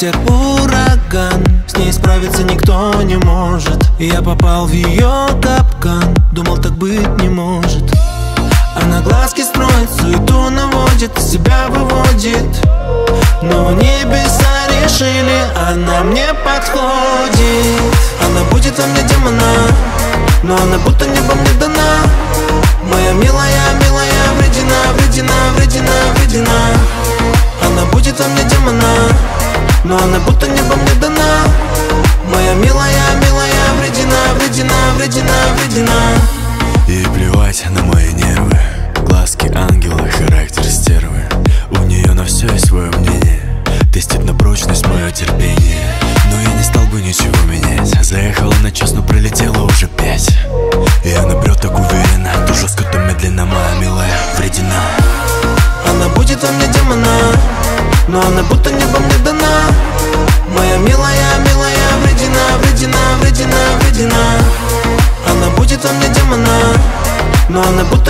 ветер, ураган, с ней справиться никто не может. Я попал в ее капкан, думал, так быть не может. Она глазки строит, суету наводит, себя выводит. Но небеса решили, она мне подходит. Она будет во мне демона, но она будто небом не дана. Моя милая, милая, вредина, вредина, вредина, вредина. Она будет во мне демона, но она будто небом не дана. Моя милая, милая, вредина, вредина, вредина, вредина. Ей плевать на мои нервы, глазки ангела, характер стервы. У нее на все есть свое мнение, тестит на прочность мое терпение. Но я не стал бы ничего менять. Заехала на час, но пролетела уже 5. И она прет так уверенно, то жестко, то медленно. Моя милая вредина. Она будет во мне демона, но она будто небом не дана. Моя милая, милая, вредина, вредина, вредина, вредина. Она будет во мне демона, но она будто